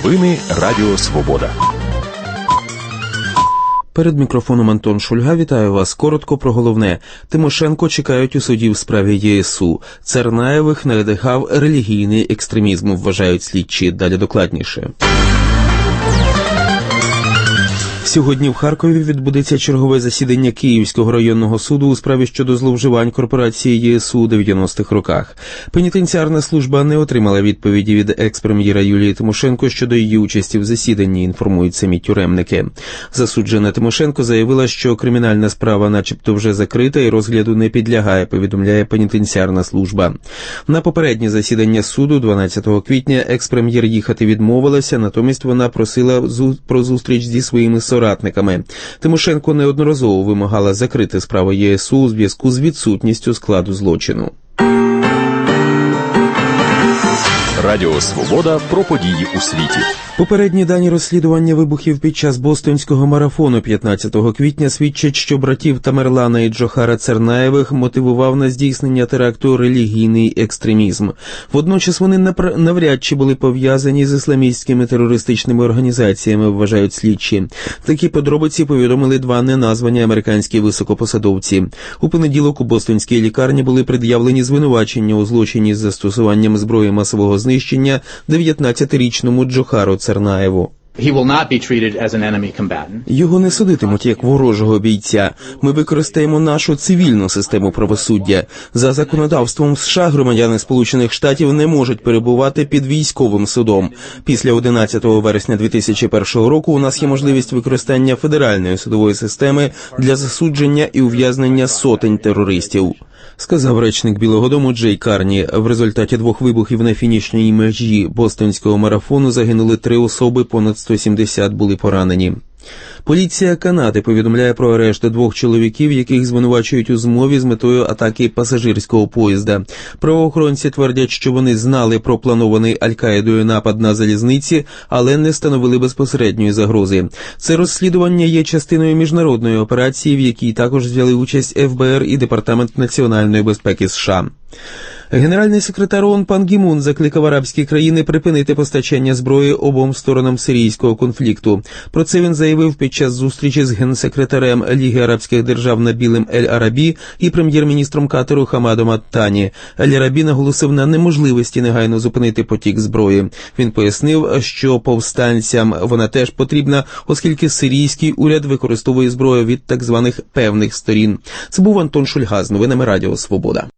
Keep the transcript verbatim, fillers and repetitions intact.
Новини Радіо Свобода. Перед мікрофоном Антон Шульга. Вітаю вас. Коротко про головне. Тимошенко чекають у суді в справі ЄСУ. Цернаєвих надихав релігійний екстремізм, вважають слідчі. Далі докладніше. Сьогодні в Харкові відбудеться чергове засідання Київського районного суду у справі щодо зловживань корпорації ЄСУ у дев'яностих роках. Пенітенціарна служба не отримала відповіді від екс-прем'єра Юлії Тимошенко щодо її участі в засіданні, інформують самі тюремники. Засуджена Тимошенко заявила, що кримінальна справа начебто вже закрита і розгляду не підлягає, повідомляє пенітенціарна служба. На попереднє засідання суду дванадцятого квітня екс-прем'єр їхати відмовилася, натомість вона просила про зустріч зі своїми соратниками. Тимошенко неодноразово вимагала закрити справу ЄСУ у зв'язку з відсутністю складу злочину. Радіо Свобода про події у світі. Попередні дані розслідування вибухів під час бостонського марафону п'ятнадцятого квітня свідчать, що братів Тамерлана і Джохара Цернаєвих мотивував на здійснення теракту релігійний екстремізм. Водночас вони навряд чи були пов'язані з ісламістськими терористичними організаціями, вважають слідчі. Такі подробиці повідомили два неназвані американські високопосадовці. У понеділок у бостонській лікарні були пред'явлені звинувачення у злочині з застосуванням зброї масового знищення дев'ятнадцятирічному Джохару Цернаєву. Його не судитимуть як ворожого бійця. Ми використаємо нашу цивільну систему правосуддя. За законодавством США громадяни Сполучених Штатів не можуть перебувати під військовим судом. Після одинадцятого вересня дві тисячі першого року у нас є можливість використання федеральної судової системи для засудження і ув'язнення сотень терористів, сказав речник Білого дому Джей Карні. В результаті двох вибухів на фінішній межі бостонського марафону загинули три особи, понад сто сімдесят були поранені. Поліція Канади повідомляє про арешт двох чоловіків, яких звинувачують у змові з метою атаки пасажирського поїзда. Правоохоронці твердять, що вони знали про планований Аль-Каїдою напад на залізниці, але не становили безпосередньої загрози. Це розслідування є частиною міжнародної операції, в якій також взяли участь еф бе ер і Департамент національної безпеки США. Генеральний секретар ООН Пан Гі Мун закликав арабські країни припинити постачання зброї обом сторонам сирійського конфлікту. Про це він заявив під час зустрічі з генсекретарем Ліги арабських держав Набілем Ель-Арабі і прем'єр-міністром Катару Хамадом Ат-Тані. Ель-Арабі наголосив на неможливості негайно зупинити потік зброї. Він пояснив, що повстанцям вона теж потрібна, оскільки сирійський уряд використовує зброю від так званих певних сторін. Це був Антон Шульга з новинами Радіо Свобода.